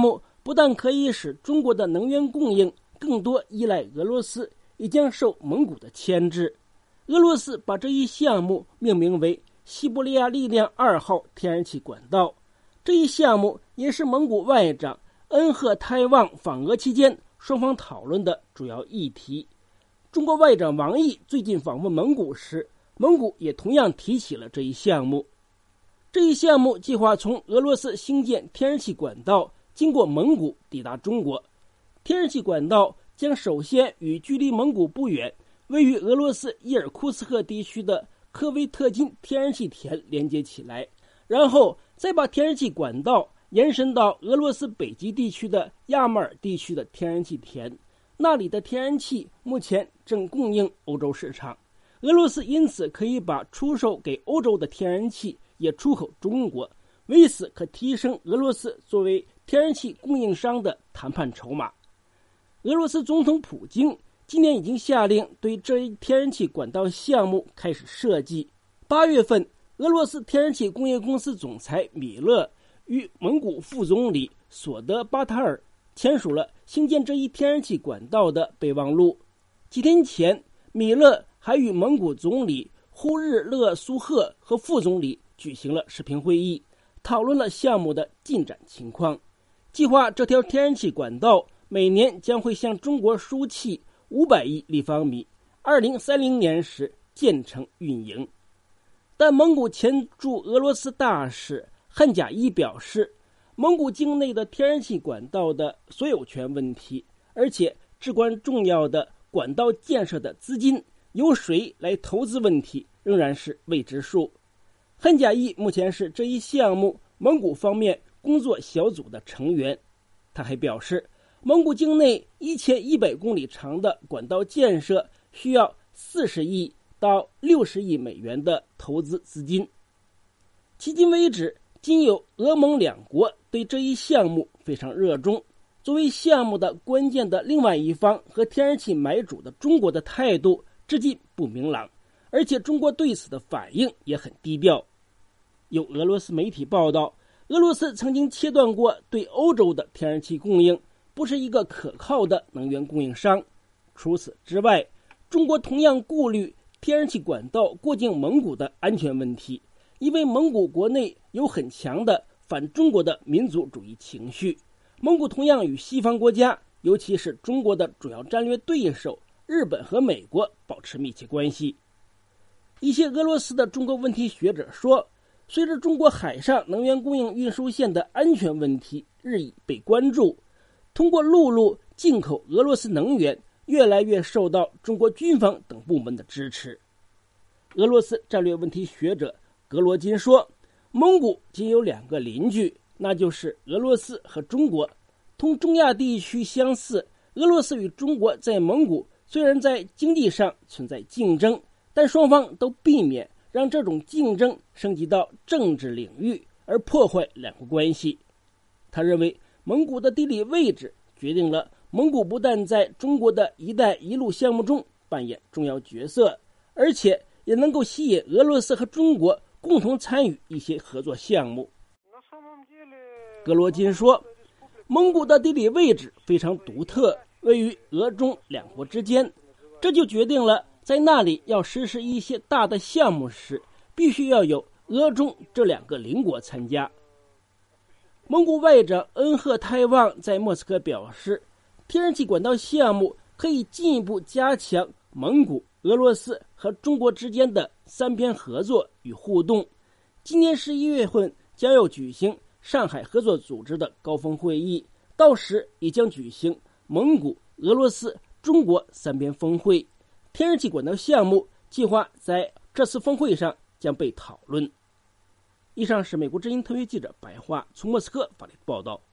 不但可以使中国的能源供应更多依赖俄罗斯，也将受蒙古的牵制。俄罗斯把这一项目命名为西伯利亚力量二号天然气管道，这一项目也是蒙古外长恩赫泰旺访俄期间双方讨论的主要议题。中国外长王毅最近访问蒙古时，蒙古也同样提起了这一项目。这一项目计划从俄罗斯兴建天然气管道，经过蒙古抵达中国。天然气管道将首先与距离蒙古不远、位于俄罗斯伊尔库茨克地区的科维特金天然气田连接起来，然后再把天然气管道延伸到俄罗斯北极地区的亚马尔地区的天然气田，那里的天然气目前正供应欧洲市场。俄罗斯因此可以把出售给欧洲的天然气也出口中国，为此可提升俄罗斯作为天然气供应商的谈判筹码。俄罗斯总统普京今年已经下令对这一天然气管道项目开始设计。八月份，俄罗斯天然气工业公司总裁米勒与蒙古副总理索德巴塔尔签署了兴建这一天然气管道的备忘录。几天前，米勒还与蒙古总理呼日勒苏赫和副总理举行了视频会议，讨论了项目的进展情况。计划这条天然气管道每年将会向中国输气五百亿立方米，二零三零年时建成运营。但蒙古前驻俄罗斯大使汉贾伊表示，蒙古境内的天然气管道的所有权问题，而且至关重要的管道建设的资金由谁来投资问题仍然是未知数。汉贾伊目前是这一项目蒙古方面工作小组的成员。他还表示，蒙古境内一千一百公里长的管道建设需要四十亿到六十亿美元的投资资金。迄今为止，仅有俄蒙两国对这一项目非常热衷。作为项目的关键的另外一方和天然气买主的中国的态度至今不明朗，而且中国对此的反应也很低调。有俄罗斯媒体报道，俄罗斯曾经切断过对欧洲的天然气供应，不是一个可靠的能源供应商。除此之外，中国同样顾虑天然气管道过境蒙古的安全问题，因为蒙古国内有很强的反中国的民族主义情绪。蒙古同样与西方国家，尤其是中国的主要战略对手日本和美国保持密切关系。一些俄罗斯的中国问题学者说，随着中国海上能源供应运输线的安全问题日益被关注，通过陆路进口俄罗斯能源越来越受到中国军方等部门的支持。俄罗斯战略问题学者格罗金说，蒙古仅有两个邻居，那就是俄罗斯和中国。同中亚地区相似，俄罗斯与中国在蒙古虽然在经济上存在竞争，但双方都避免让这种竞争升级到政治领域而破坏两国关系。他认为，蒙古的地理位置决定了蒙古不但在中国的一带一路项目中扮演重要角色，而且也能够吸引俄罗斯和中国共同参与一些合作项目。格罗金说，蒙古的地理位置非常独特，位于俄中两国之间，这就决定了在那里要实施一些大的项目时，必须要有俄中这两个邻国参加。蒙古外长恩赫泰旺在莫斯科表示，天然气管道项目可以进一步加强蒙古、俄罗斯和中国之间的三边合作与互动。今年十一月份将要举行上海合作组织的高峰会议，到时也将举行蒙古、俄罗斯、中国三边峰会。天然气管道项目计划在这次峰会上将被讨论。以上是美国之音特约记者白桦从莫斯科发来的报道。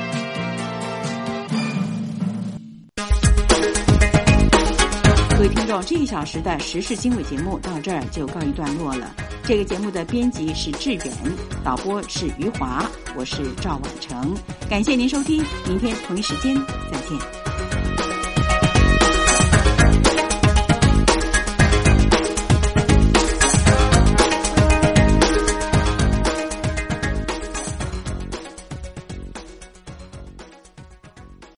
各位听众众，这个小时的时事经纬节目到这儿就告一段落了。这个节目的编辑是志远，导播是余华，我是赵婉成。感谢您收听，明天同一时间再见。